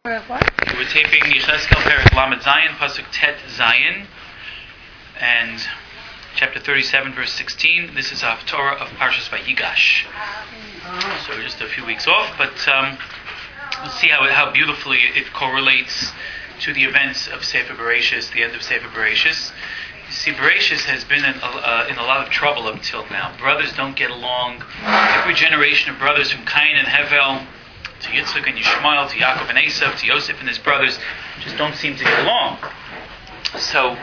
What? We're taping Yechezkel Perek Lamed Zayin, Pasuk Tet Zayin, and chapter 37, verse 16. This is a Haftorah of Parshas Vayigash. So we're just a few weeks off, but we'll see how beautifully it correlates to the events of Sefer Bereshis, the end of Sefer Bereshis. You see, Bereshis has been in a lot of trouble up till now. Brothers don't get along. Every generation of brothers from Cain and Hevel to Yitzchak and Yishmael, to Yaakov and Esav, to Yosef and his brothers, just don't seem to get along. So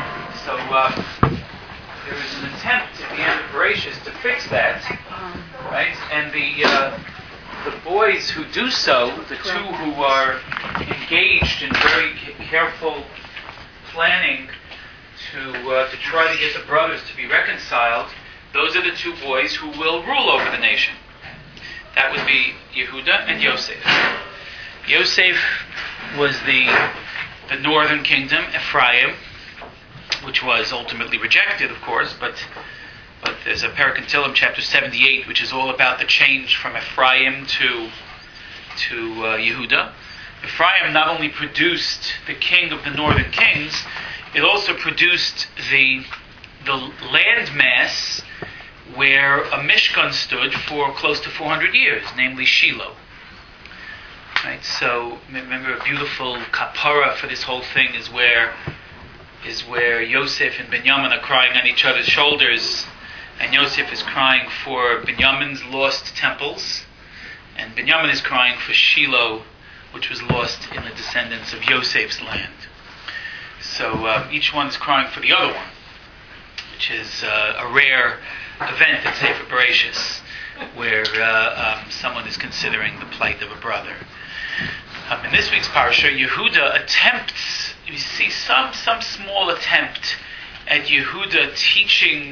there is an attempt at the end of Bereshis to fix that, right? And the boys who do so, the two who are engaged in very careful planning to try to get the brothers to be reconciled, those are the two boys who will rule over the nation. That would be Yehuda and Yosef. Yosef was the northern kingdom, Ephraim, which was ultimately rejected, of course, but there's a Perek in Tehillim, chapter 78, which is all about the change from Ephraim to Yehuda. Ephraim not only produced the king of the northern kings, it also produced the landmass where a Mishkan stood for close to 400 years, namely Shiloh. Right. So remember, a beautiful kapara for this whole thing is where Yosef and Binyamin are crying on each other's shoulders, and Yosef is crying for Binyamin's lost temples, and Binyamin is crying for Shiloh, which was lost in the descendants of Yosef's land. So each one's crying for the other one, which is a rare event in Sefer Bereshis, where someone is considering the plight of a brother. In this week's parasha, Yehuda attempts, you see some small attempt at Yehuda teaching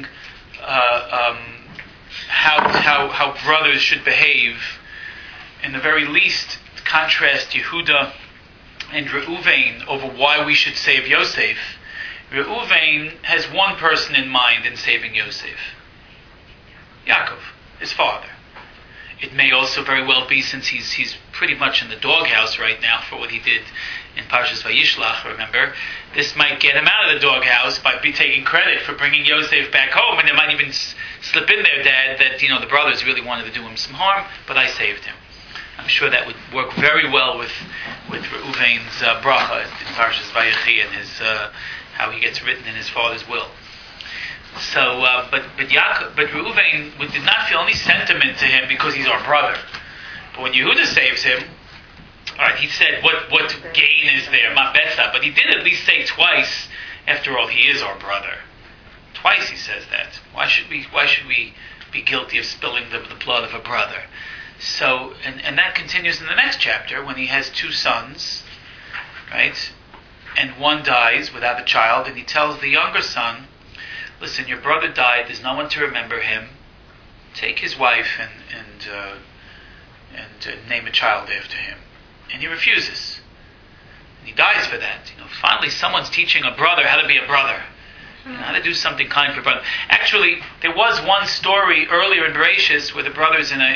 how brothers should behave. In the very least, contrast Yehuda and Reuven over why we should save Yosef. Reuven has one person in mind in saving Yosef: Yaakov, his father. It may also very well be, since he's pretty much in the doghouse right now for what he did in Parshas Vayishlach, remember, this might get him out of the doghouse by taking credit for bringing Yosef back home, and it might even slip in there, Dad, that the brothers really wanted to do him some harm, but I saved him. I'm sure that would work very well with Reuven's bracha in Parshas Vayechi and his how he gets written in his father's will. So, but Reuven did not feel any sentiment to him because he's our brother. But when Yehuda saves him, all right, he said, "What gain is there, ma betza?" But he did at least say twice. After all, he is our brother. Twice he says that. Why should we be guilty of spilling the blood of a brother? So, and that continues in the next chapter when he has two sons, right? And one dies without a child, and he tells the younger son, "Listen, your brother died. There's no one to remember him. Take his wife and name a child after him." And he refuses. And he dies for that. Finally, someone's teaching a brother how to be a brother, and how to do something kind for a brother. Actually, there was one story earlier in Bereshis where the brothers, in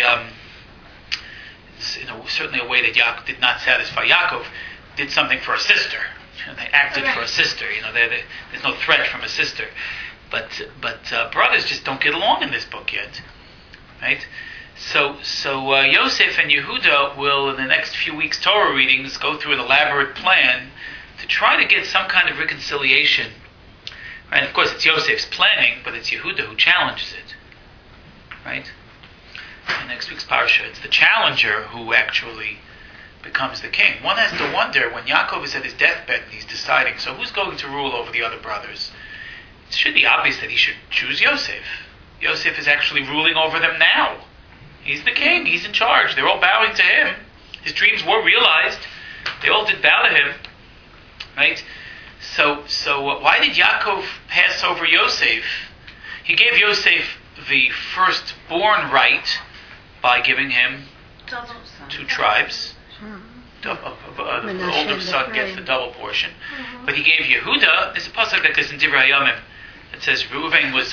certainly a way that Yaakov did not satisfy Yaakov, did something for a sister. They acted for a sister. There's no threat from a sister, but brothers just don't get along in this book yet, right? So Yosef and Yehuda will, in the next few weeks' Torah readings, go through an elaborate plan to try to get some kind of reconciliation. Right? Of course, it's Yosef's planning, but it's Yehuda who challenges it, right? In next week's parasha, it's the challenger who actually becomes the king. One has to wonder, when Yaakov is at his deathbed and he's deciding, so who's going to rule over the other brothers? It should be obvious that he should choose Yosef. Yosef is actually ruling over them now. He's the king. He's in charge. They're all bowing to him. His dreams were realized. They all did bow to him, right? So why did Yaakov pass over Yosef? He gave Yosef the firstborn right by giving him two tribes. The older son gets the double portion. But he gave Yehuda, there's a pasuk like this in Divrei Hayamim that says Reuven was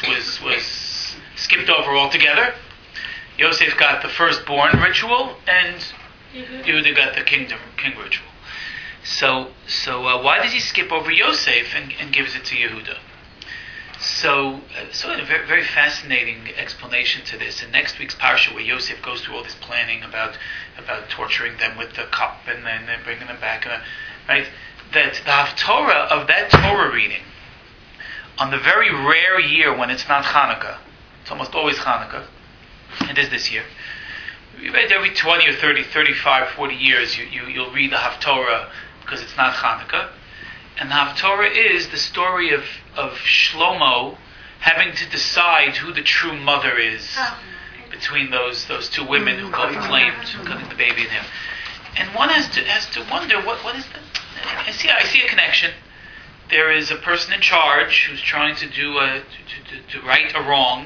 skipped over altogether. Yosef got the firstborn ritual, and Yehuda got the king ritual. So why does he skip over Yosef and gives it to Yehuda? So a very, very fascinating explanation to this. In next week's parsha, where Yosef goes through all this planning about torturing them with the cup and then bringing them back, right? That the haftorah of that Torah reading on the very rare year when it's not Hanukkah, it's almost always Hanukkah. It is this year. You read every 20 or 30, 35, 40 years, you'll read the haftorah because it's not Hanukkah. And the haftorah is the story of Shlomo having to decide who the true mother is between those two women who both claimed cutting the baby in him. And one has to wonder what is the. I see a connection. There is a person in charge who's trying to do to right a wrong.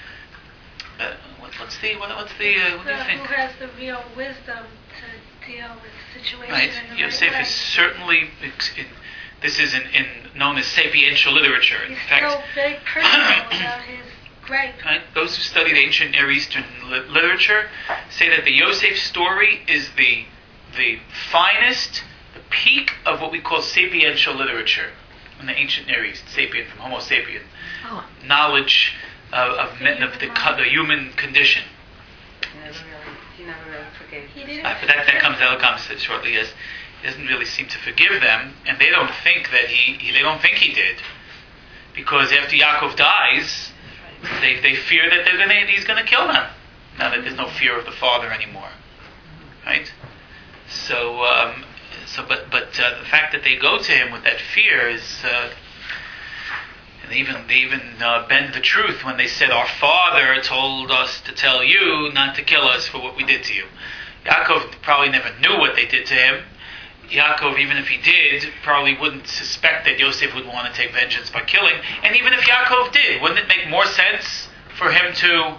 What do you think? Who has the real wisdom to deal with situations? Right. In the Yosef right is certainly. This is known as sapiential literature. He's in fact, so very personal about his gripe. Right? Those who studied ancient Near Eastern literature say that the Yosef story is the finest, the peak of what we call sapiential literature in the ancient Near East. Sapient from Homo sapien, knowledge of the human condition. He never really forgave. He didn't. But that comes shortly as. He doesn't really seem to forgive them, and they don't think that they don't think he did, because after Yaakov dies, they fear that he's going to kill them. Now that there's no fear of the father anymore, right? So but the fact that they go to him with that fear is, and they even bend the truth when they said, "Our father told us to tell you not to kill us for what we did to you." Yaakov probably never knew what they did to him. Yaakov, even if he did, probably wouldn't suspect that Yosef would want to take vengeance by killing. And even if Yaakov did, wouldn't it make more sense for him to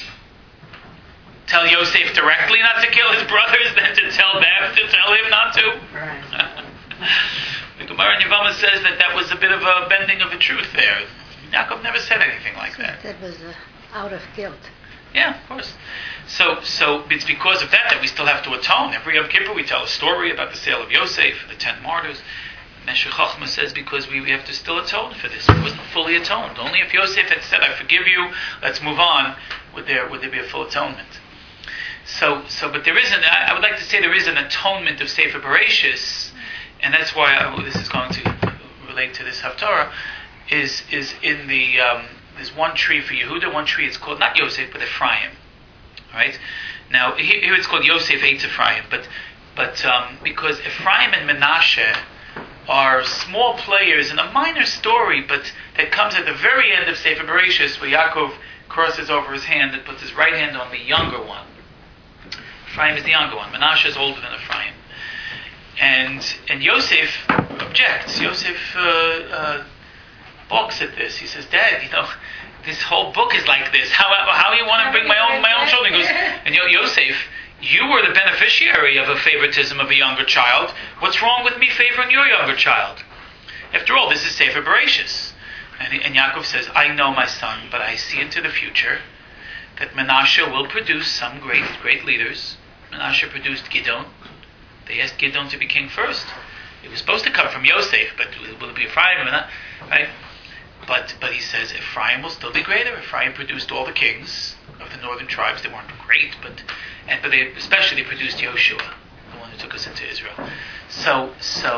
tell Yosef directly not to kill his brothers than to tell them to tell him not to? Right. The Gemara in Yevamah says that was a bit of a bending of the truth there. Yaakov never said anything like that. That was out of guilt. Yeah, of course. So it's because of that we still have to atone. Every Yom Kippur we tell a story about the sale of Yosef, the 10 martyrs. Meshech Chochmah says because we have to still atone for this. It wasn't fully atoned. Only if Yosef had said, "I forgive you, let's move on," would there be a full atonement. But there is I would like to say there is an atonement of Sefer Bereshis, and that's why this is going to relate to this Haftarah, is in the there's one tree for Yehuda, one tree it's called not Yosef but Ephraim. Right? Now here it's called Yosef Eitz Ephraim, but because Ephraim and Menashe are small players in a minor story, but that comes at the very end of Sefer Bereshis, where Yaakov crosses over his hand and puts his right hand on the younger one. Ephraim is the younger one. Menashe is older than Ephraim. And Yosef objects. Yosef balks at this. He says, "Dad, this whole book is like this. How you want to bring my own children?" He goes, and Yosef, you were the beneficiary of a favoritism of a younger child. What's wrong with me favoring your younger child? After all, this is Sefer Bereshis. And Yaakov says, "I know, my son, but I see into the future that Menashe will produce some great leaders." Menashe produced Gidon. They asked Gidon to be king first. It was supposed to come from Yosef, but will it be Ephraim? Right? But he says Ephraim will still be greater. Ephraim produced all the kings of the northern tribes. They weren't great, but they especially produced Yoshua, the one who took us into Israel. So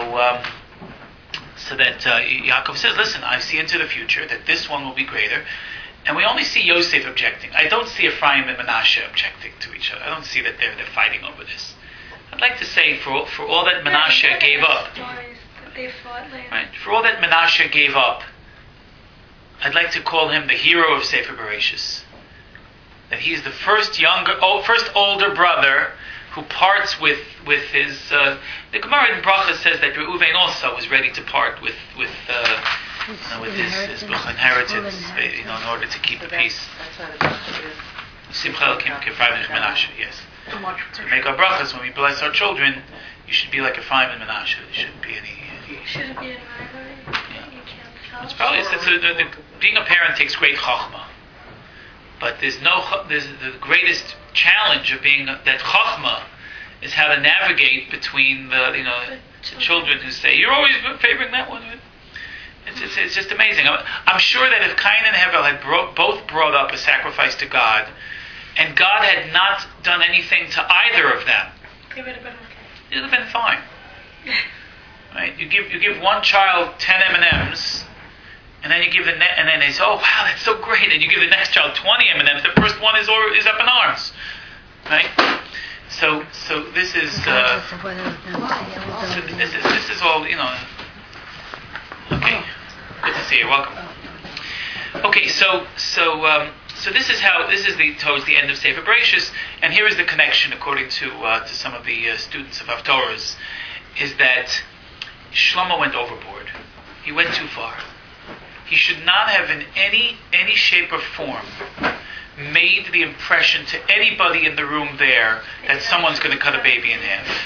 that Yaakov says, "Listen, I see into the future that this one will be greater." And we only see Yosef objecting. I don't see Ephraim and Menashe objecting to each other. I don't see that they're fighting over this. I'd like to say for all that Menashe gave up, Stories that they fought later. right? For all that Menashe gave up, I'd like to call him the hero of Sefer Bereshis. That he's the first older brother who parts with his. The Gemara in Bracha says that Reuven also was ready to part with his inheritance, in order to keep the peace. That's why the doctor is. Simcha Elokim K'Ephraim and Menashe. Yes. So we make our brachas when we bless our children. You should be like Ephraim and Menashe. There shouldn't be any. Shouldn't be any rivalry. Yeah. You can't tell. It's probably being a parent takes great chachma, but there's the greatest challenge of being that chachma is how to navigate between the children who say, "You're always favoring that one." It's just amazing. I'm sure that if Cain and Hevel had both brought up a sacrifice to God, and God had not done anything to either of them, It would have been okay. it would have been fine. Right? You give one child 10 M&Ms, and then you give and then they say, "Oh wow, that's so great," and you give the next child 20 M&Ms. The first one is up in arms, right? So this is this is all Okay, good to see you. Welcome. Okay, so this is towards the end of Sefer Bereshis, and here is the connection according to some of the students of Haftorahs, is that Shlomo went overboard. He went too far. He should not have in any shape or form made the impression to anybody in the room there that someone's going to cut a baby in half.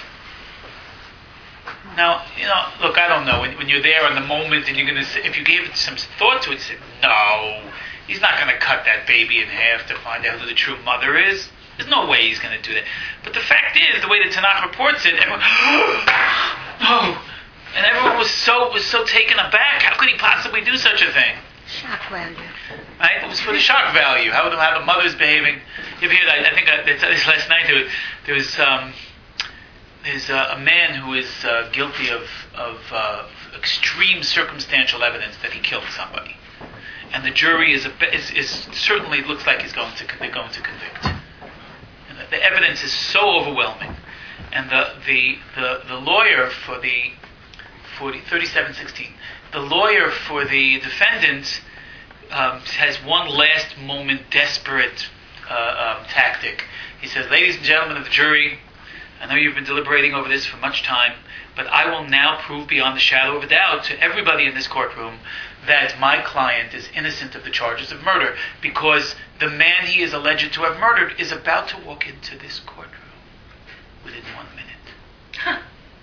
Now, look, I don't know. When you're there in the moment and you're going to say, if you gave it some thought to it, you say, no, he's not going to cut that baby in half to find out who the true mother is. There's no way he's going to do that. But the fact is, the way the Tanakh reports it, everyone, no. And everyone was so taken aback. How could he possibly do such a thing? Shock value. Right? It was for the shock value. How the mother's behaving. You hear that? I think I said this last night. There's a man who is guilty of extreme circumstantial evidence that he killed somebody, and the jury is certainly looks like they're going to convict. And the evidence is so overwhelming, and the lawyer for the 3716, the lawyer for the defendant has one last moment desperate tactic. He says, "Ladies and gentlemen of the jury, I know you've been deliberating over this for much time, but I will now prove beyond the shadow of a doubt to everybody in this courtroom that my client is innocent of the charges of murder, because the man he is alleged to have murdered is about to walk into this courtroom within 1 minute." Huh.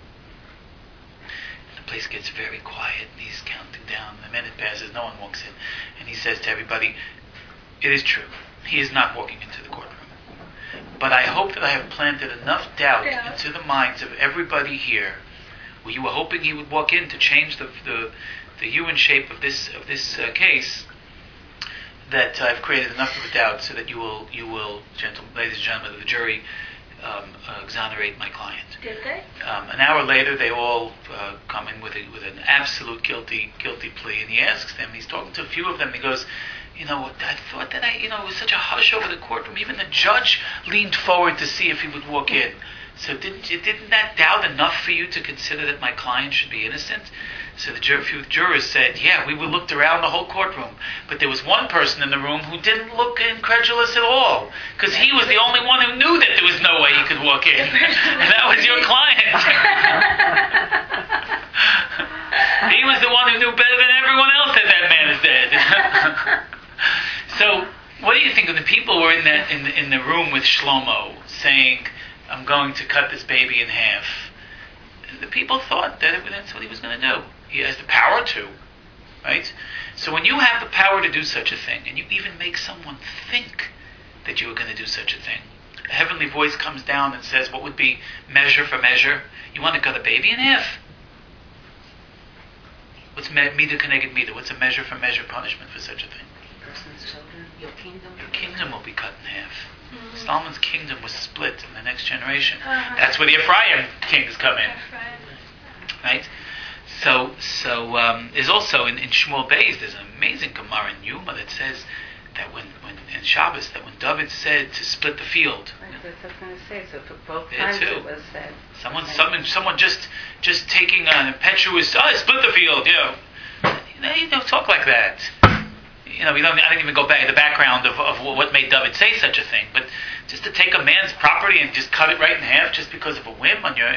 The place gets very quiet, and he's counting down. The minute passes, no one walks in, and he says to everybody, "It is true. He is not walking into the courtroom. But I hope that I have planted enough doubt into the minds of everybody here, where you were hoping he would walk in to change the hue and shape of this case, that I've created enough of a doubt so that you will, ladies and gentlemen of the jury, exonerate my client." Did they? An hour later, they all come in with an absolute guilty plea, and he asks them. He's talking to a few of them. He goes, "I thought that it was such a hush over the courtroom. Even the judge leaned forward to see if he would walk in. So didn't that doubt enough for you to consider that my client should be innocent?" So the few jurors said, "Yeah, we looked around the whole courtroom, but there was one person in the room who didn't look incredulous at all, because he was the only one who knew that there was no way he could walk in, and that was your client." He was the one who knew better than everyone else that man is dead. So, what do you think of the people who were in the room with Shlomo saying, "I'm going to cut this baby in half"? The people thought that that's what he was going to do. He has the power to, right? So when you have the power to do such a thing, and you even make someone think that you are going to do such a thing, a heavenly voice comes down and says, what would be measure for measure? You want to cut a baby in half? What's mida keneged mida? What's a measure for measure punishment for such a thing? Person's children, your kingdom. Your kingdom will be cut in half. Mm-hmm. Solomon's kingdom was split in the next generation. Uh-huh. That's where the Ephraim kings come in. Right? So there's also in Shmuel Beis, there's an amazing Gemara in Yuma that says that when in Shabbos, that when David said to split the field. Right, that's what I was going to say. So for both There times too. it was said. Someone just taking an impetuous, split the field, you don't talk like that. I didn't even go back to the background of what made David say such a thing, but just to take a man's property and just cut it right in half just because of a whim on your,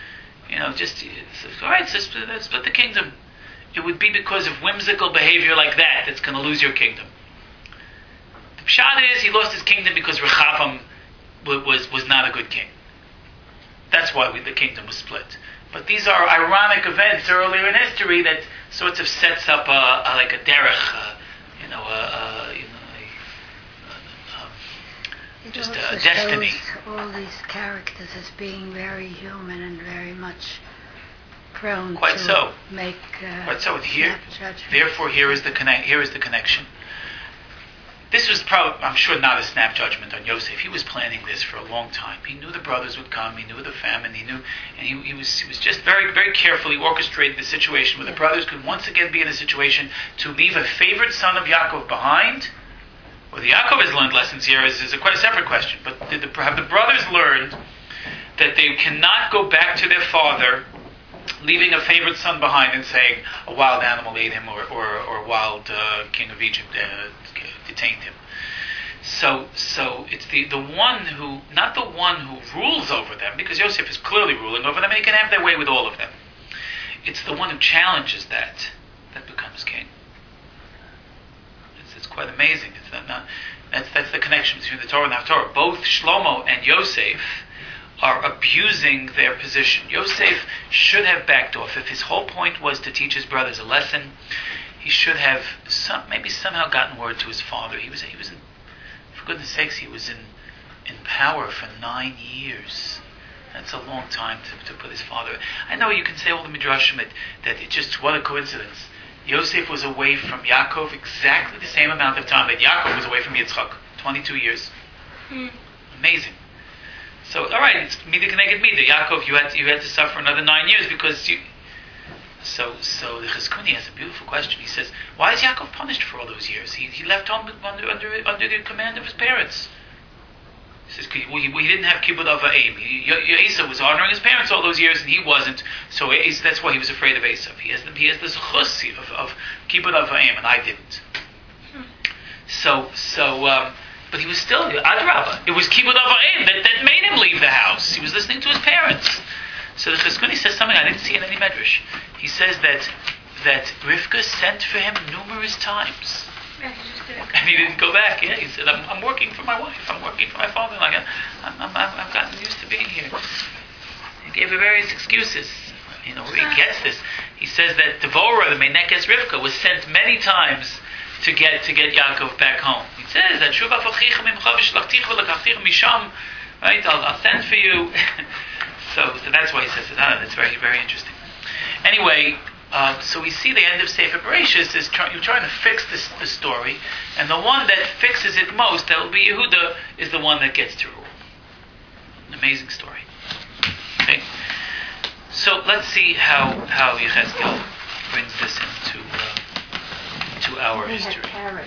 all right, so split the kingdom. It would be because of whimsical behavior like that that's going to lose your kingdom. The pshat is he lost his kingdom because Rechavam was not a good king. That's why the kingdom was split. But these are ironic events earlier in history that sorts of sets up like a derech, just It a also destiny. shows all these characters as being very human and very much prone Quite to so. make Quite so. Here, snap judgments. therefore, here is the connection. This was probably, I'm sure, not a snap judgment on Yosef. He was planning this for a long time. He knew the brothers would come. He knew the famine. He knew, and he was just very, very carefully orchestrated the situation where the brothers could once again be in a situation to leave a favorite son of Yaakov behind. Whether Yaakov has learned lessons here is a quite separate question. But have the brothers learned that they cannot go back to their father, leaving a favorite son behind and saying a wild animal ate him or a wild king of Egypt detained him. So it's the one who, not the one who rules over them, because Yosef is clearly ruling over them and he can have their way with all of them. It's the one who challenges that becomes king. It's quite amazing. That's the connection between the Torah and the Haftorah. Both Shlomo and Yosef are abusing their position. Yosef should have backed off. If his whole point was to teach his brothers a lesson, he should have maybe somehow gotten word to his father. He was in, for goodness sakes, he was in power for 9 years. That's a long time to put his father. I know you can say all the midrashim that it just, what a coincidence. Yosef was away from Yaakov exactly the same amount of time that Yaakov was away from Yitzchak, 22 years. Amazing. So, all right, it's mida keneged mida. Yaakov, you had to suffer another 9 years because you. So the Chizkuni has a beautiful question. He says, why is Yaakov punished for all those years? He left home under the command of his parents. He says he didn't have kibbud av ha'em. Esau was honoring his parents all those years, and he wasn't. So that's why he was afraid of Esau. He has the zechus of kibbud av ha'em, and I didn't. But he was still adrabah. It was kibbud av ha'em that made him leave the house. He was listening to his parents. So the Chizkuni says something I didn't see in any medrash. He says that Rivka sent for him numerous times. Yeah, he just didn't And he didn't go back. Yeah, he said, I'm working for my wife. I'm working for my father. Like, I've gotten used to being here. He gave her various excuses. You know, where he gets this. He says that Devorah, the Menekes Rivka, was sent many times to get Yaakov back home. He says that Shuva v'chicha mimcha v'shlachticha v'lekachticha misham. Right, I'll send for you. So that's why he says it. That's very, very interesting. Anyway, so we see the end of Sefer Bereshis is you're trying to fix the story, and the one that fixes it most, that will be Yehuda, is the one that gets to rule. An amazing story. Okay, so let's see how Yechezkel brings this into our history.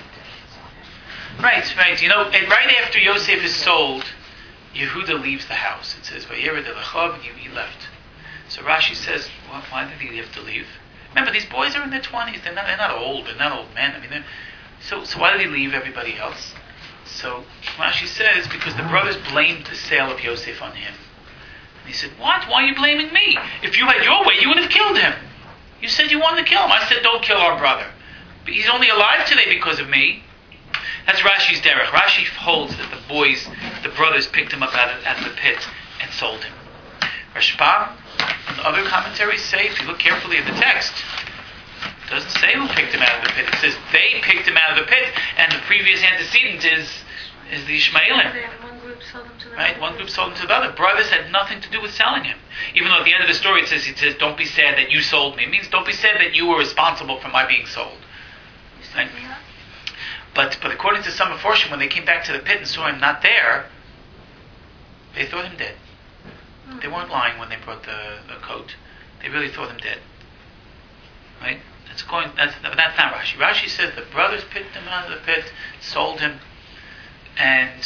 Right. You know, and right after Yosef is sold, Yehuda leaves the house. It says, "Vayered elechav," and he left. So Rashi says, well, why did he have to leave? Remember, these boys are in their 20s. They're not old. They're not old men. I mean, so why did he leave everybody else? So Rashi says, because the brothers blamed the sale of Yosef on him. And he said, what? Why are you blaming me? If you had your way, you would have killed him. You said you wanted to kill him. I said, don't kill our brother. But he's only alive today because of me. That's Rashi's derech. Rashi holds that the brothers picked him up out of the pit and sold him. Rashbam and other commentaries say, if you look carefully at the text, it doesn't say who picked him out of the pit. It says they picked him out of the pit, and the previous antecedent is the Ishmaelim. One group sold him to the Right? other. One group sold him to the other. Brothers had nothing to do with selling him. Even though at the end of the story it says, don't be sad that you sold me. It means don't be sad that you were responsible for my being sold. You sold Right? me up? But according to some Meforshim, when they came back to the pit and saw him not there, they thought him dead. They weren't lying when they brought the coat. They really thought him dead. Right? That's not Rashi. Rashi says the brothers picked him out of the pit, sold him, and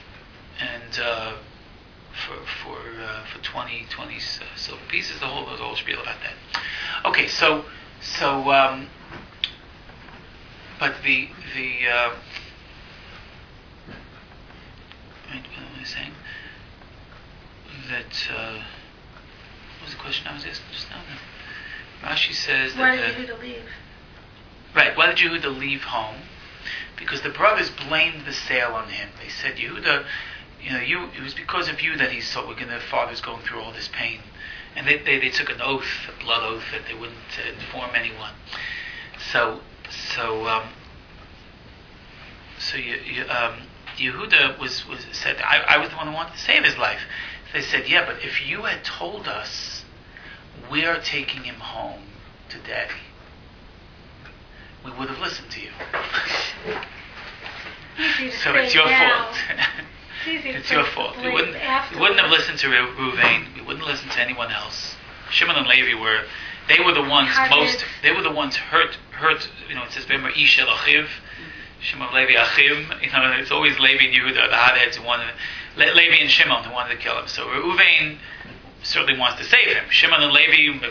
for 20 silver pieces. The whole spiel about that. Okay, but the right, what am I saying? That what was the question I was asking just now? Rashi says that. Why did Yehuda leave? Right, why did Yehuda leave home? Because the brothers blamed the sale on him. They said, Yehuda, it was because of you that he saw the father's going through all this pain. And they took an oath, a blood oath, that they wouldn't inform anyone. Yehuda was said, I was the one who wanted to save his life. They said, yeah, but if you had told us we are taking him home to Daddy, we would have listened to you. Easy to So say it's your now. fault. Easy It's to your fault. We wouldn't have listened to Reuven. We wouldn't listen to anyone else. Shimon and Levi were the ones hurt. It says, remember, Ish el Achiv, Shimon, Levi, Achim. It's always Levi and Yehuda, the hotheads who wanted, Levi and Shimon who wanted to kill him. So Reuven certainly wants to save him. Shimon and Levi,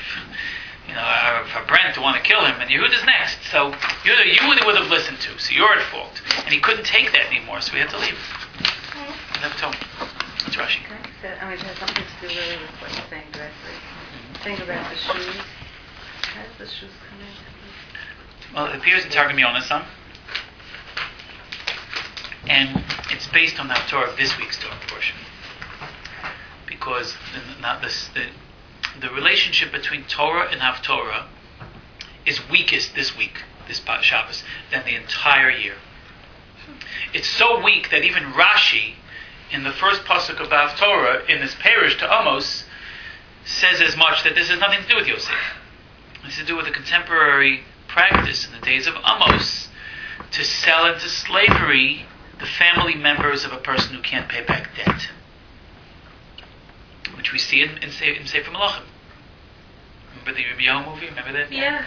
for Brent to want to kill him, and Yehuda's next. So Yehuda, you would have listened to. So you're at fault, and he couldn't take that anymore. So we had to leave. Left home. It's Rashi. It has something to do really with what you're saying directly. Think about the shoes. How does the shoes come in? Well, it appears in Targum Yonasan, and it's based on the Torah of this week's Torah portion, because the relationship between Torah and Haftorah is weakest this week, this Shabbos, than the entire year. It's so weak that even Rashi, in the first pasuk of Haftorah, in this parish to Amos, says as much, that this has nothing to do with Yosef. This has to do with the contemporary practice in the days of Amos to sell into slavery the family members of a person who can't pay back debt, which we see in Sefer Malachim. Remember the Yirmiyahu movie? Remember that? Yeah.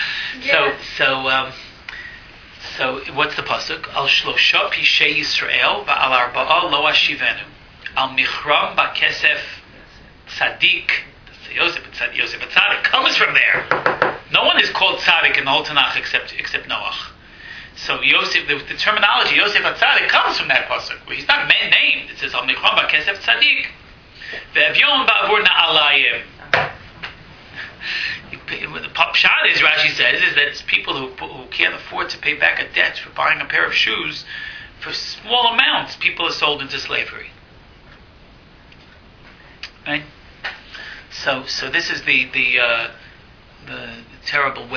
So what's the pasuk? Al shlosha pishei Yisrael va'al arba'a lo ashivenu al michram ba'kesef tzaddik. Yosef Atzadik comes from there. No one is called tzaddik in the whole Tanakh except Noach. So Yosef, the terminology Yosef Atzadik comes from that pasuk, where he's not named. It says al michram ba'kesef tzaddik ve'evyon ba'avur na'alayim. The pshat is, Rashi says, is that it's people who can't afford to pay back a debt for buying a pair of shoes for small amounts. People are sold into slavery. Right? So this is the terrible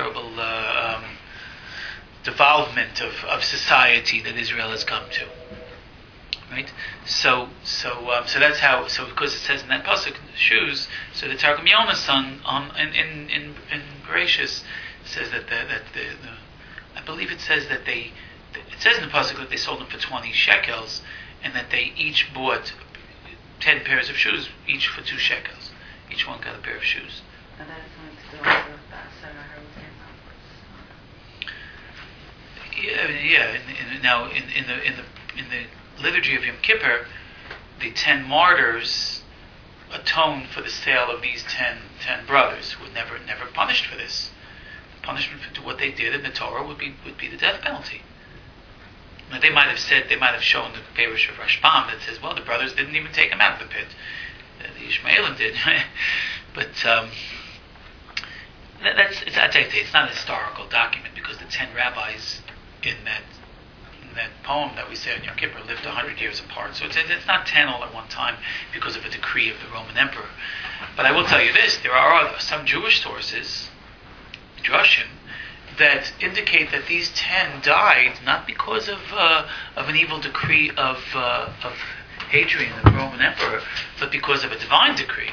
devolvement of society that Israel has come to. Right, so that's how. So because it says in that pasuk, shoes. So the Targum Yonasan in Bereshis says that I believe it says that it says in the pasuk that they sold them for 20 shekels, and that they each bought 10 pairs of shoes, each for 2 shekels. Each one got a pair of shoes. And that is something to do with the Now in the liturgy of Yom Kippur, the 10 martyrs atoned for the sale of these 10 brothers who were never punished for this. The punishment for what they did in the Torah would be the death penalty. Now they might have shown the parish of Rashbam that says, well, the brothers didn't even take him out of the pit. The Ishmaelim did. But it's not a historical document, because the 10 rabbis in that poem that we say on Yom Kippur lived 100 years apart. So it's not 10 all at one time because of a decree of the Roman emperor. But I will tell you this: there are some Jewish sources, Drushim, that indicate that these 10 died not because of an evil decree of Hadrian, the Roman emperor, but because of a divine decree.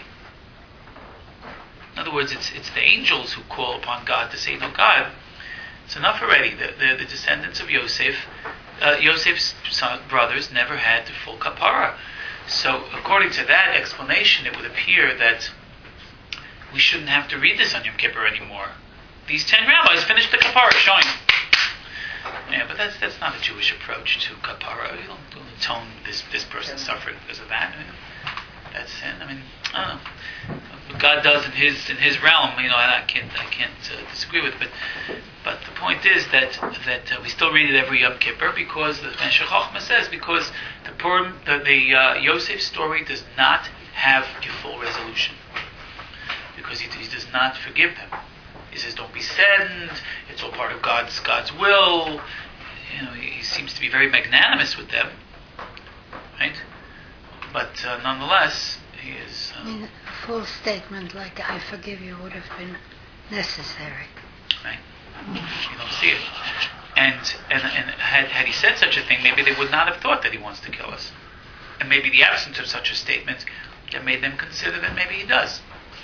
In other words, it's the angels who call upon God to say, no, God, it's enough already. The descendants of Yosef, Yosef's brothers never had the full kapara. So according to that explanation, it would appear that we shouldn't have to read this on Yom Kippur anymore. These 10 rabbis finished the kapara showing. Yeah, but that's not a Jewish approach to kapara. You don't atone this person suffered because of that. That's sin. I don't know. What God does in his realm, and I can't disagree with. But the point is that we still read it every Yom Kippur, because the Meshech Chochmah says, because the Yosef story does not have a full resolution, because he does not forgive them. He says, don't be saddened. It's all part of God's will. He seems to be very magnanimous with them, right? But nonetheless, he is. A full statement like "I forgive you" would have been necessary. Right. You don't see it. And had he said such a thing, maybe they would not have thought that he wants to kill us. And maybe the absence of such a statement that made them consider that maybe he does.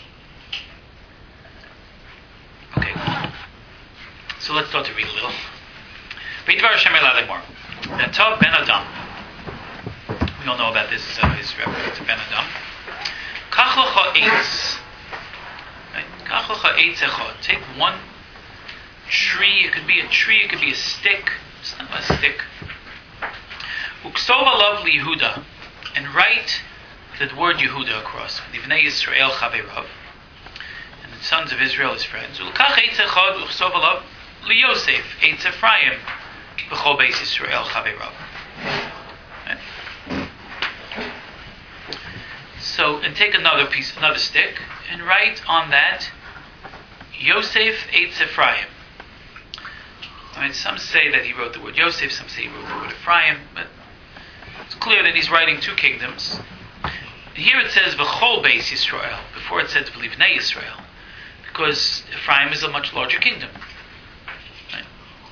Okay. So let's start to read a little. B'dvar Hashem el Lemor. V'ata ben Adam. We all know about this, his reference to ben Adam. Kach lecha eitz. Kach lecha eitz echad. Take one tree. It could be a tree. It could be a stick. It's not a stick. Uksov alav liYehuda, and write the word Yehuda across. Livnei Yisrael chaveirav, and the sons of Israel, his friends. Ulkach eitz echad uksov alav liYosef eitz Ephraim b'chol beis Yisrael chaveirav. So, and take another stick, and write on that Yosef eitz Ephraim. Some say that he wrote the word Yosef, some say he wrote the word Ephraim, but it's clear that he's writing two kingdoms. Here it says V'chol beis Yisrael, before it says V'livnei Yisrael, because Ephraim is a much larger kingdom. Right?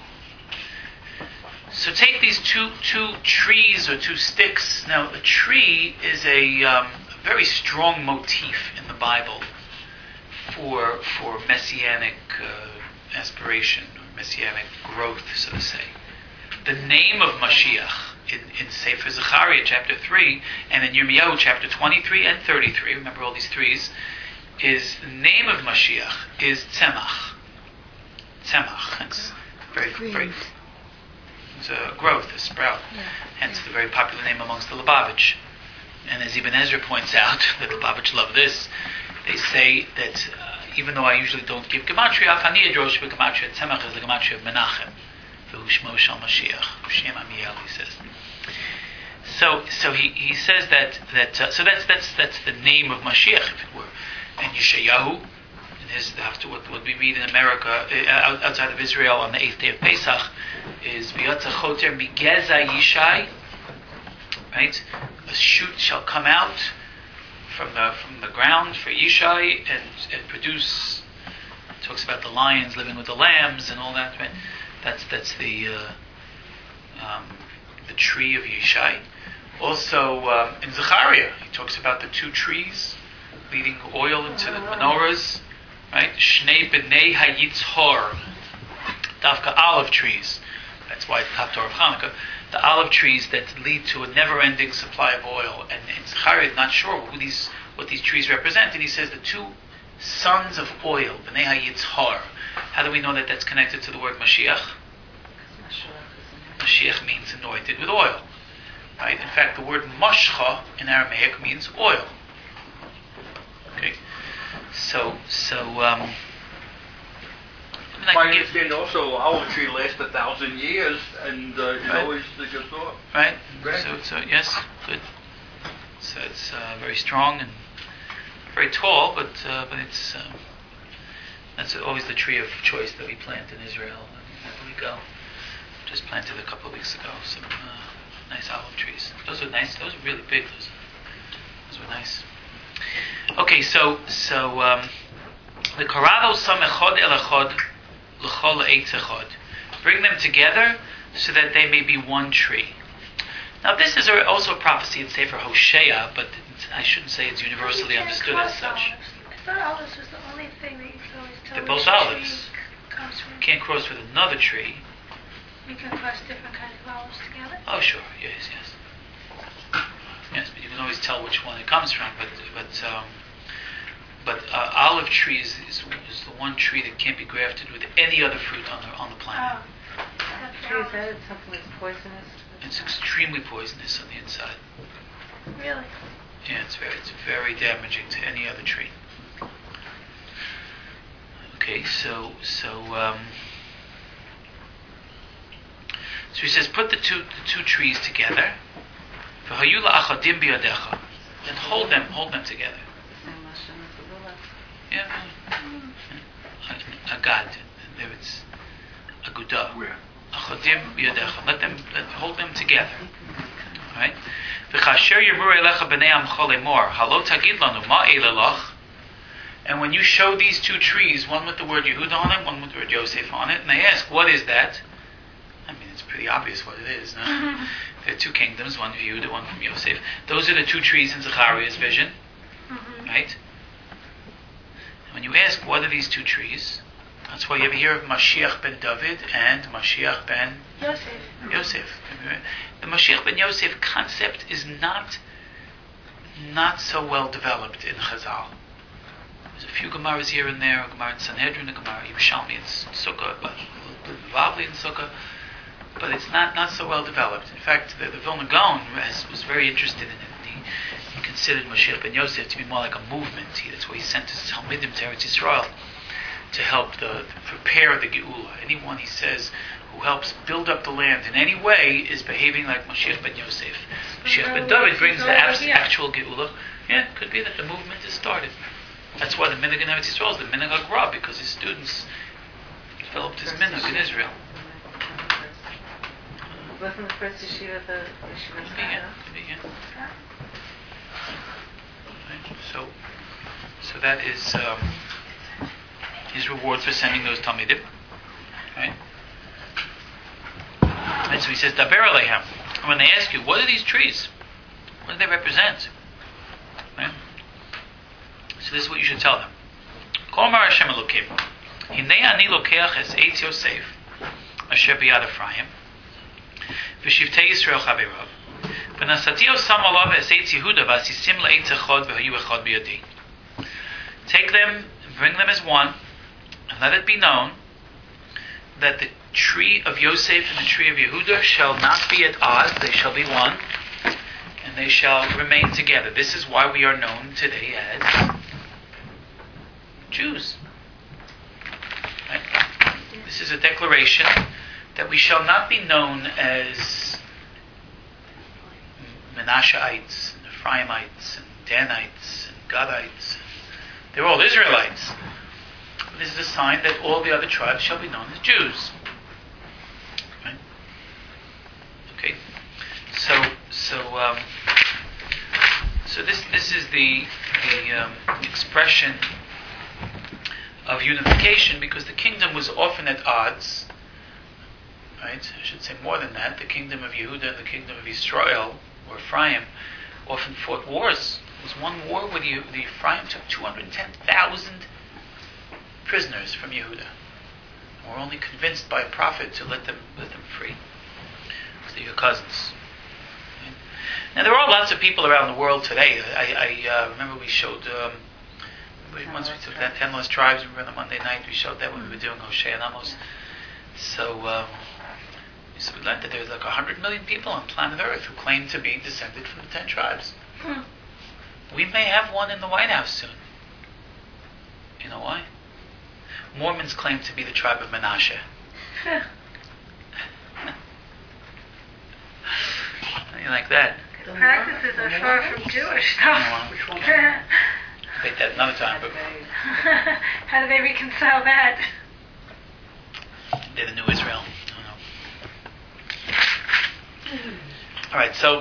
So take these two trees or two sticks. Now, a tree is a very strong motif in the Bible for messianic aspiration, or messianic growth, so to say. The name of Mashiach in Sefer Zechariah chapter 3 and in Yirmiyahu chapter 23 and 33, remember all these threes, is the name of Mashiach is Tzemach. Tzemach. It's very it's a growth, a sprout. Yeah. Hence the very popular name amongst the Lubavitch. And as Ibn Ezra points out, the Lubavitch love this, they say that even though I usually don't give gematria, Chani Yadrosh b'gematria, Tzemach is the gematria of Menachem. V'hushmo shel Mashiach, Shem Amiel, he says. So he says that so that's the name of Mashiach, if it were. And Yeshayahu, in his after what we read in America, outside of Israel on the 8th day of Pesach, is V'yatza choter migeza Yishai. Right, a shoot shall come out from the ground for Yishai and produce. It talks about the lions living with the lambs and all that. Right? That's the tree of Yishai. Also in Zechariah, he talks about the two trees leading oil into the menorahs. Right, Shnei b'nei hayitzhor, dafka olive trees. That's why it's Haftarah of Hanukkah. The olive trees that lead to a never-ending supply of oil. And in Zechariah, not sure what these trees represent. And he says the two sons of oil, b'nei hayitzhor. How do we know that that's connected to the word Mashiach? Mashiach means anointed with oil. Right? In fact, the word mashcha in Aramaic means oil. Okay. So I understand also olive tree lasts 1,000 years, and it's always the good thought. Right. So yes, good. So it's very strong and very tall, but it's that's always the tree of choice that we plant in Israel. Wherever we go, just planted a couple of weeks ago some nice olive trees. Those are nice. Those are really big. Those were nice. Okay, so the Karado Sam Echad El Echad L'chol Eitz Echad. Bring them together so that they may be one tree. Now this is also a prophecy in Sefer Hosea, but I shouldn't say it's universally understood as such. I thought olives was the only thing that you could always tell They're which both tree olives. comes from. You can't cross with another tree. You can cross different kinds of olives together. Oh, sure. Yes. Yes, but you can always tell which one it comes from. But olive tree is the one tree that can't be grafted with any other fruit on the planet. Tree, is that something that's poisonous? It's extremely poisonous on the inside. Really? Yeah, it's very damaging to any other tree. Okay, so he says, put the two trees together, and hold them together. Yeah. Agad. There it's agudah. Achadim biyadecha. Hold them together. All right. V'chasher yemur elecha b'nei amcha lemor halot tagid lanu ma eilelach. And when you show these two trees, one with the word Yehuda on it, one with the word Yosef on it, and they ask, what is that? pretty obvious what it is. No? There are two kingdoms, one from Yehuda, one from Yosef. Those are the two trees in Zechariah's vision, right? And when you ask, what are these two trees? That's why you ever hear of Mashiach ben David and Mashiach ben Yosef. The Mashiach ben Yosef concept is not so well developed in Chazal. There's a few Gemaras here and there, a Gemara in Sanhedrin, a Gemara in Yerushalmi in Sukkah, but Bavli in Sukkah, but it's not so well developed. In fact, the Vilna Gaon was very interested in it. He considered Mashiach ben Yosef to be more like a movement. That's why he sent his Talmidim to Eretz Yisrael to help prepare the Geula. Anyone, he says, who helps build up the land in any way is behaving like Mashiach ben Yosef. Mashiach ben David brings the actual Geula. Yeah, it could be that the movement has started. That's why the Minhag in Eretz Yisrael is the Minhag HaGra, because his students developed his Minhag in Israel. Wasn't the first yeshiva the yeshiva? Could be, yeah. Right. So that is his reward for sending those Talmidim. Right? And so he says, Daber Aleichem. And when they ask you, what are these trees? What do they represent? Right? So this is what you should tell them. Kol Amar Hashem Elokim. Hinei ani lokeach es eitz Yosef asher biyad Ephraim v'shivtei Yisrael chaveirav v'nasati osam alav es eitz Yehuda v'asisim le'eitz echad v'hayu echad biyadi. Take them and bring them as one, and let it be known that the tree of Yosef and the tree of Yehuda shall not be at odds, they shall be one, and they shall remain together. This is why we are known today as Jews. Right? This is a declaration that we shall not be known as Menasheites, and Ephraimites, and Danites, and Gadites. They're all Israelites. This is a sign that all the other tribes shall be known as Jews. Right? Okay. So this is the expression of unification, because the kingdom was often at odds. Right? I should say more than that. The kingdom of Yehuda and the kingdom of Israel, or Ephraim, often fought wars. There was one war where the Ephraim took 210,000 prisoners from Yehuda. And were only convinced by a prophet to let them free. They're your cousins. Right? Now there are lots of people around the world today. I remember we showed once we took that 10 lost tribes. Remember on the Monday night we showed that when we were doing Hosea and Amos. So we learned that there's like 100 million people on planet Earth who claim to be descended from the 10 tribes. We may have one in the White House soon. You know why? Mormons claim to be the tribe of Menashe. You like that? The practices are far from Jewish, though. Which one? Debate that another time, but How do they reconcile that? they're the new Israel. I don't know. All right, so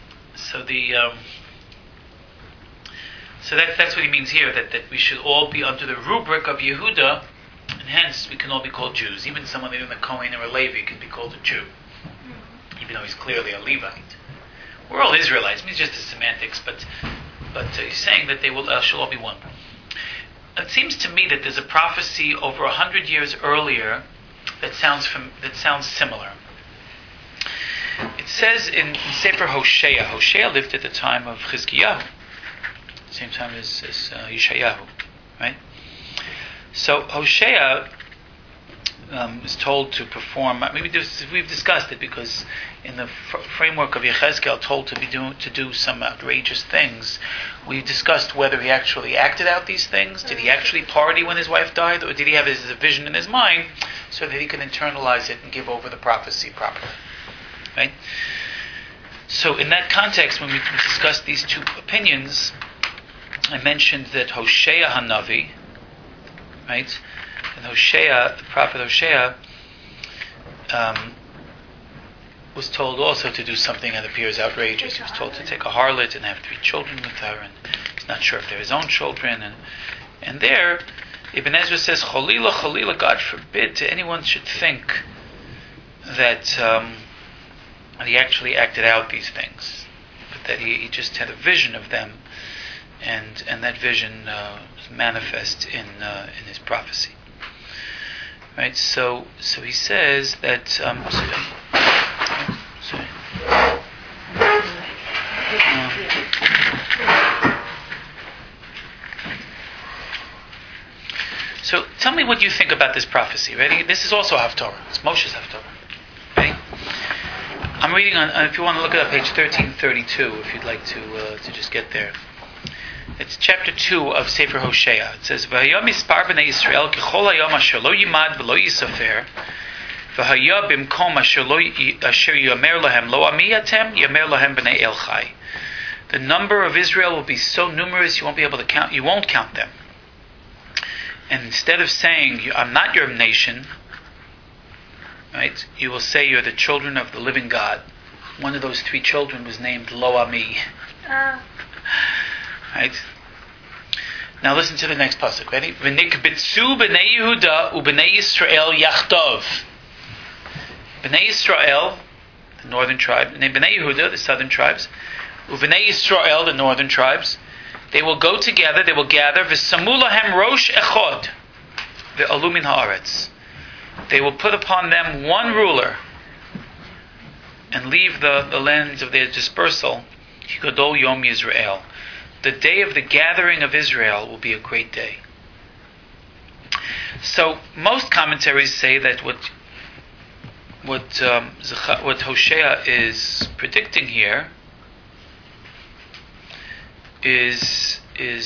that's what he means here, that we should all be under the rubric of Yehuda, and hence we can all be called Jews. Even someone in a Kohen or a Levi can be called a Jew, even though he's clearly a Levite. We're all Israelites. I mean, it's just the semantics, but he's saying that they shall all be one. It seems to me that there's a prophecy over 100 years earlier that sounds similar. It says in Sefer Hosea. Hosea lived at the time of Chizkiyahu, same time as Yeshayahu, right? So Hosea is told to perform. We've discussed it, because in the framework of Yechezkel, told to do some outrageous things. We discussed whether he actually acted out these things. Did he actually party when his wife died, or did he have a vision in his mind so that he could internalize it and give over the prophecy properly? Right. So in that context, when we discussed these two opinions, I mentioned that Hosea Hanavi, right, and Hosea, the prophet Hosea, was told also to do something that appears outrageous. He was told to take a harlot and have 3 children with her, and he's not sure if they're his own children. And there, Ibn Ezra says, Cholila, God forbid to anyone should think that and he actually acted out these things, but that he just had a vision of them, and that vision was manifest in his prophecy. Right. So he says that. So tell me what you think about this prophecy. Ready? This is also Haftorah. It's Moshe's Haftorah. Ready? I'm reading on. If you want to look at page 1332, if you'd like to just get there. It's chapter 2 of Sefer Hosea. It says, "V'hayom mispar b'nei Yisrael kechol hayom asher lo yimad v'lo yisafer, v'haya b'mkom asher yamer lahem lo ami atem yamer lahem b'nei El Chai." The number of Israel will be so numerous you won't be able to count. You won't count them. And instead of saying, "I'm not your nation," right, you will say, "You're the children of the living God." One of those three children was named Lo Ami. Right? Now listen to the next pasuk. Ready? V'nikbitzu b'nei Yehuda u'b'nei Yisrael yachtov. B'nei Yisrael, the northern tribe, and b'nei Yehuda, the southern tribes, u'b'nei Yisrael, the northern tribes, they will go together, they will gather, v'samu lahem rosh echod, v'alu min haaretz. They will put upon them one ruler, and leave the lands of their dispersal. Gadol Yom Yisrael. The day of the gathering of Israel will be a great day. So most commentaries say that what Hosea is predicting here is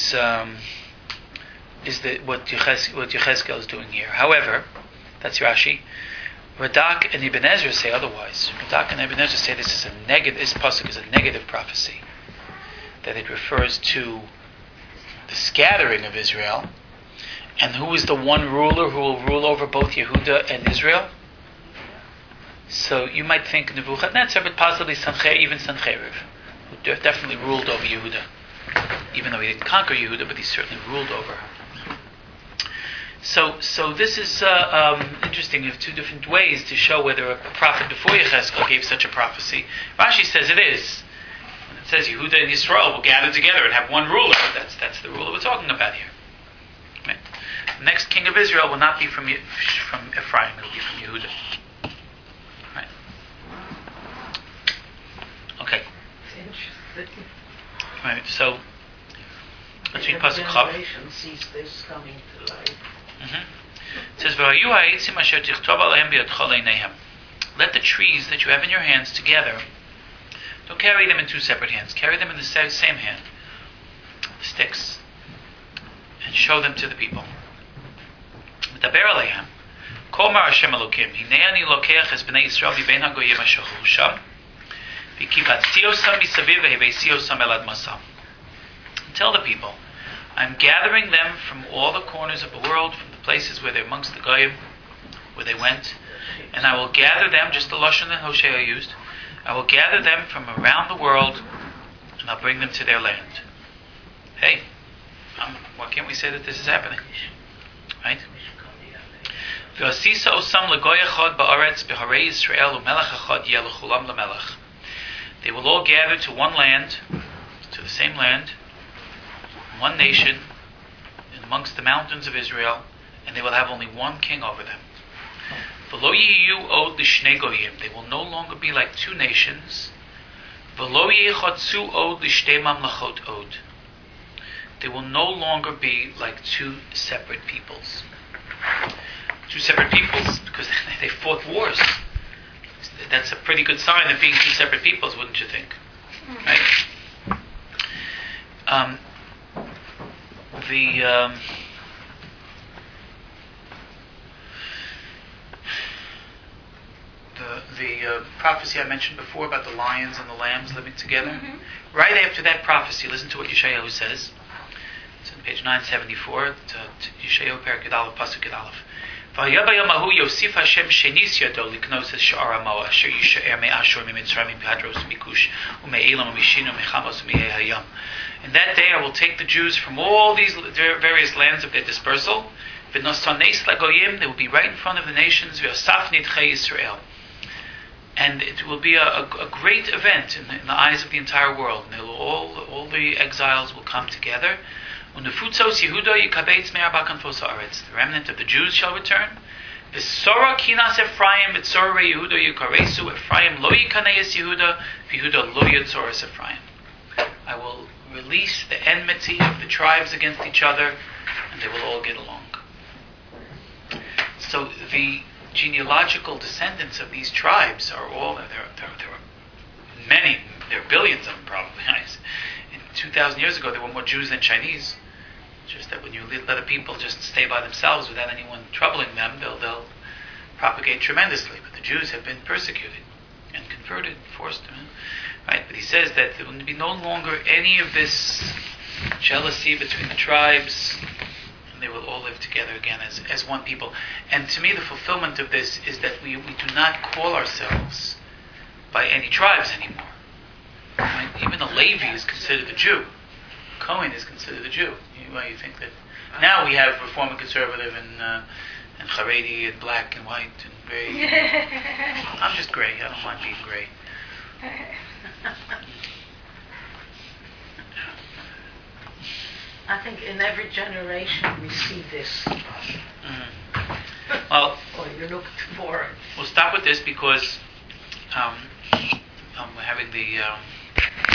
that what Yechezkel is doing here. However, that's Rashi. Radak and Ibn Ezra say otherwise. Radak and Ibn Ezra say this is a negative. This pasuk is a negative prophecy. That it refers to the scattering of Israel, and who is the one ruler who will rule over both Yehuda and Israel? So you might think Nebuchadnezzar, but possibly even Sancheriv, who definitely ruled over Yehuda, even though he didn't conquer Yehuda, but he certainly ruled over her. So this is interesting. You have two different ways to show whether a prophet before Yechezkel gave such a prophecy. Rashi says it is. It says Yehuda and Yisrael will gather together and have one ruler. That's the ruler we're talking about here. Right? The next king of Israel will not be from Ephraim; it will be from Yehuda. Right? Okay. Interesting. Right. So let's read Pasuk Chav. Generation sees this coming to life. It says, "V'hayu ha'etzim asher tichtov alehem b'yadcha leinehem." Let the trees that you have in your hands together. Don't carry them in two separate hands. Carry them in the same hand, the sticks, and show them to the people. V'daber aleihem. Kol mar Hashem Elokim. Hinei ani lokeach es b'nei Yisrael v'bein hagoyim asher chusham. V'kibatzti osam misaviv v'hevesi osam el admasam. Tell the people, I'm gathering them from all the corners of the world, from the places where they're amongst the goyim, where they went, and I will gather them, just the lashon that Hosea used, I will gather them from around the world, and I'll bring them to their land. Hey, why can't we say that this is happening? Right? V'asisa osam legoy echad ba'aretz b'harei Yisrael u'melech echad yeh lechulam lemelech. They will all gather to one land, to the same land, one nation, amongst the mountains of Israel, and they will have only one king over them. V'lo yiyu od l'shnei goyim. They will no longer be like two nations. V'lo yechatzu od l'shtei mamlachot od. They will no longer be like two separate peoples. Two separate peoples because they fought wars. That's a pretty good sign of being two separate peoples, wouldn't you think? Right? The prophecy I mentioned before about the lions and the lambs living together. Right after that prophecy, listen to what Yeshayahu says. It's on page 974. Yeshayahu Perek Yud Aleph Pasuk Yud Aleph. V'haya b'yom hahu yosif Hashem shenis yado liknos es sha'ar hamo asher yishaer me'ashur mi'mitzrayim mi'padros mi'kush u'me'elam u'mishinu u'mechamos u'me'eh hayam. In that day I will take the Jews from all these various lands of their dispersal. V'nosanes lagoyim, they will be right in front of the nations. V'yosaf nidchei Yisrael. and it will be a great event in the eyes of the entire world. And all the exiles will come together. The remnant of the Jews shall return. V'sora kinas Ephraim, v'sora Yehuda yukaresu. Ephraim lo yikaneis Yehuda, v'Yehuda lo yitzoras Ephraim. I will release the enmity of the tribes against each other, and they will all get along. So the genealogical descendants of these tribes are all, there are many, there are billions of them probably. 2,000 years ago there were more Jews than Chinese. Just that when you let the people just stay by themselves without anyone troubling them, they'll propagate tremendously. But the Jews have been persecuted and converted, forced to. Right? But he says that there will be no longer any of this jealousy between the tribes, and they will all live together again as one people. And to me, the fulfillment of this is that we do not call ourselves by any tribes anymore. Right? Even a Levi is considered a Jew. Cohen is considered a Jew. You think that now we have Reform and Conservative and Haredi and black and white and gray. I'm just gray. I don't mind being gray. I think in every generation we see this. Mm-hmm. Well, or you look for it. We'll stop with this because we're having the